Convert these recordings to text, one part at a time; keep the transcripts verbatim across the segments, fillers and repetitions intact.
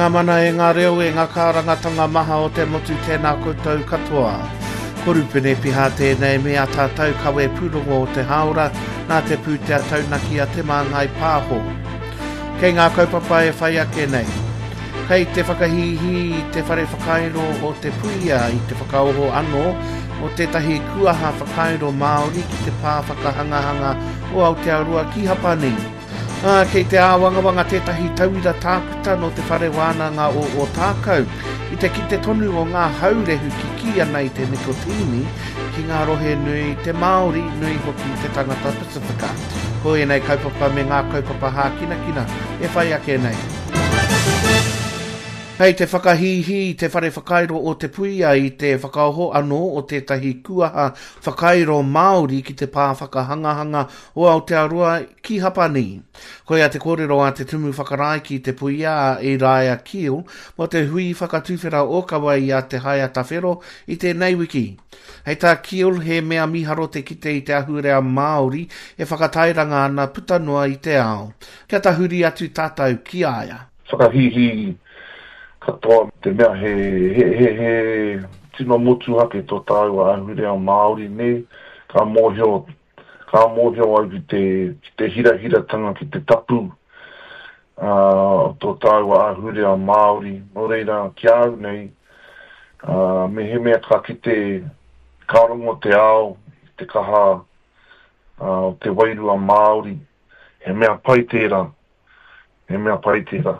ngā mana e ngā reo e ngā kārangatanga maha o te motu tēnā koutou katoa. Korupene piha tēnei mea tātou kawe pūrongo o te haura nā te pūtea taunaki a te māngai pāho. Kei ngā kaupapa e whai ake nei. Kei te whakahihi i te whare whakairo o te puia i te whakaoho anō o tētahi kuaha whakairo Māori ki te pā whakahangahanga o Aotearoa ki Hapani. Ah, kei te āwangawanga tētahi tauira tākuta no te whare wānanga o, o tākau i te ki te tonu o ngā haurehu ki kia nei te nikotini ki ngā rohe nui te Māori nui hoki te tangata Pasifika. Ko e nei kaupapa me ngā kaupapa hā kina kina e whai ake nei. Hei te whakahihi, te whare whakairo o te puia i te whakaoho anō o tētahi kuaha whakairo Māori ki te pā whakahangahanga o Aotearoa ki Hapani. Koe a te kōrero a te tumu whakarai ki te puia a Iraia Kiel mo te hui whakatuwhera o kawai a te haia tawhero i te nei wiki. Hei tā Kiel he mea miharo te kite i te ahurea Māori e whakatairanga ana putanua i te ao. Kia tahuri atu tātou ki aia. Whakahihi. Katoa te mea he, he, he, he tino motu hake tō tāu a ahurea o Māori ne, ka mōhio, ka mōhio au ki te, ki te hira hira tanga ki te tapu uh, tō tāu a ahurea o Māori. Nō reira ki au nei, uh, me he mea ka ki te kārongo te ao, te kaha uh, te wairu a Māori, he mea pai tērā, he mea pai tērā.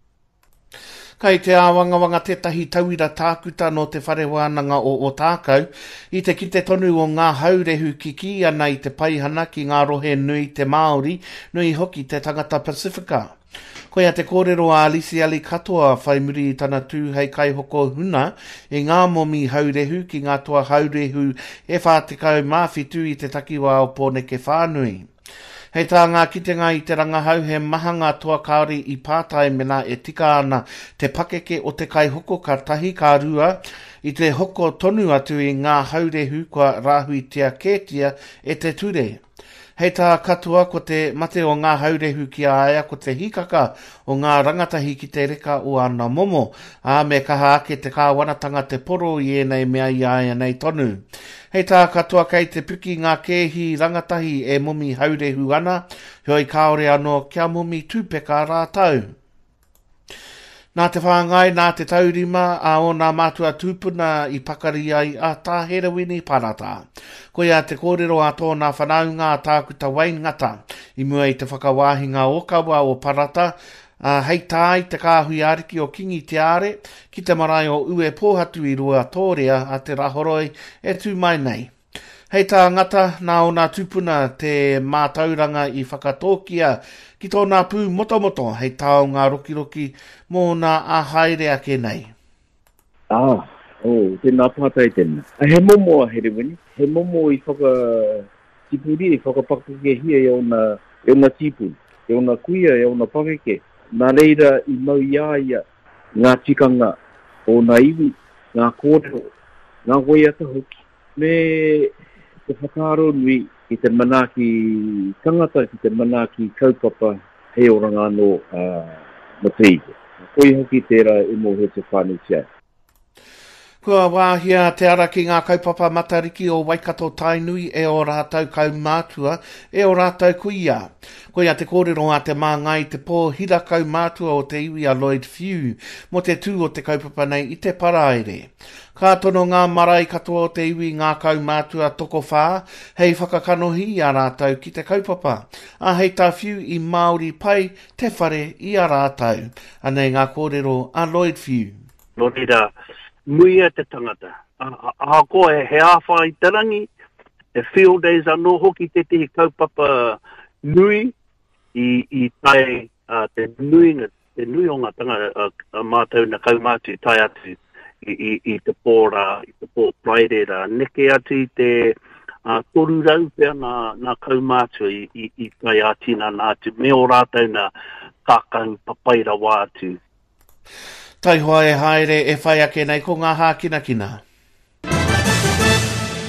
Kei te āwangawanga tētahi tauira tākuta no te whare wānanga o, o tākau, i te ki te tonu o ngā haurehu ki kia nei te paihana ki ngā rohe nui te Māori, nui hoki te tangata Pasifika. Koe a te kōrero a Alisi Ali katoa whai muri i tana tū hei kai hoko huna, e ngā momi haurehu ki ngā toa haurehu e whātekau māwhitu i te takiwa o Pōneke whānui. Hei tā ngā kitenga i te rangahau he mahanga toa kāri i pātai mena e tika ana te pakeke o te kai hoko ka tahi ka rua i te hoko tonu atu i ngā haurehu kua rāhui tia kētia e te ture. Hei tā katoa ko te mate o ngā haurehu ki aia ko te hikaka o ngā rangatahi ki te reka o ana momo, a me kaha ake te kāwanatanga te poro i enei mea i aia nei tonu. Hei tā katoa kei te piki ngā kēhi rangatahi e momi haurehu ana, hoi kaore anō kia momi tūpeka rātau. Nā te whāngai, nā te taurima, a o nā mātua tūpuna i pakari ai a tā herawini parata. Koe a te kōrero a tōna whanaunga a tākuta Wayne Ngata, i mua i te whakawāhinga o kawa o parata, a hei tā i te kāhui ariki o kingi te are, ki te marae o ue pōhatu i rua tōrea a te rahoroi e tū mai nei. Hei tā ngata, nā o nā tūpuna te mātauranga i whakatōkia, ki tōna pū motomoto hei tāo ngā rokiroki mō nā āhaere ake nei. Ah, oh, tēnā pātai tēnā. He momo a herewini, he momo i whaka tipuri, i whakapakake hia e ona, e ona tipuri, e ona kuia, e ona pakeke. Nā reira i mau iaia ngā tikanga o nā iwi, ngā kōrero, ngā wai ata hoki. Me te whakaro nui ki te manaki tangata, ki te manaki kaupapa hei oranga anō uh, matrīke. Koi hoki tērā e mō he te whānau tia. Kua wāhia te ara ki ngā kaupapa matariki o Waikato Tainui e o rātau kaumātua e o rātau kuia. Koe a te kōrero a te māngai te pō hira kaumātua o te iwi a Lloyd Few mo te tū o te kaupapa nei i te paraere. Ka tono ngā marae katoa o te iwi ngā kaumātua toko whā, hei whakakanohi a rātau ki te kaupapa. A hei tā Few i Māori pai te whare i a rātau. Anei ngā kōrero a Lloyd Few. Lorira, muia te tangata. A, a koe he awha i tarangi, e field days anō hoki te te kaupapa nui i, i tai uh, te nui, te nui o ngā tanga uh, mātou na kaumātu tai atu i, i, i te pōra, i te pō praerera. Neke atu i te uh, toru rau pia nā, nā kaumātu i, i, i tai atina nā atu. Me o rātou na kākau papaira wā atu. Tai hoa e haere e whai ake nei ko ngā hā kina kina.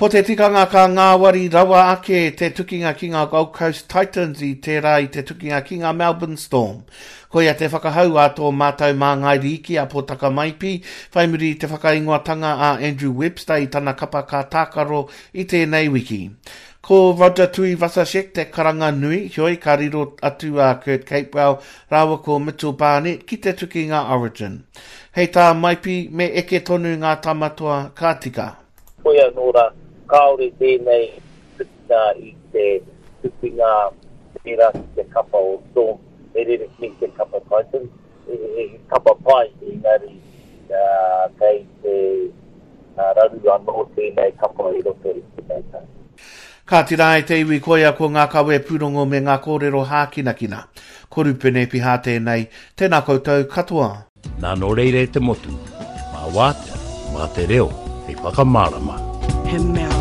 Po te tikanga ka ngāwari rawa ake te tukinga ki ngā Gold Coast Titans i tērā i te tukinga ki ngā Melbourne Storm. Ko ia te whakahau a tō mātou mā ngai riki a po takamaipi, whai muri te whakaingoatanga a Andrew Webster i tana kapa ka tākaro i tēnei wiki. Ko Roger Tuivasa-Sheck te karanga nui, hioi ka riro atu a Kurt Capewell, rawa ko Mitchell Barnett ki te tukinga Origin. Hei tā maipi me eke tonu ngā tamatua ka tika. Koia nora, kaore tēnei tukinga i te tukinga tērā ki te kapa o Storm. E rere ki te kapa Titans, e, e kapa pai i ngari uh, kei te uh, raru anō tēnei kapa i roto i tēnei tā. Ka tira e te iwi koia ko ngā kawe purongo me ngā kōrero hākinakina. Korupene piha tēnei, tēnā koutou katoa. Nā no reire te motu, mā wātea, mā te reo, e whakamārama. He mea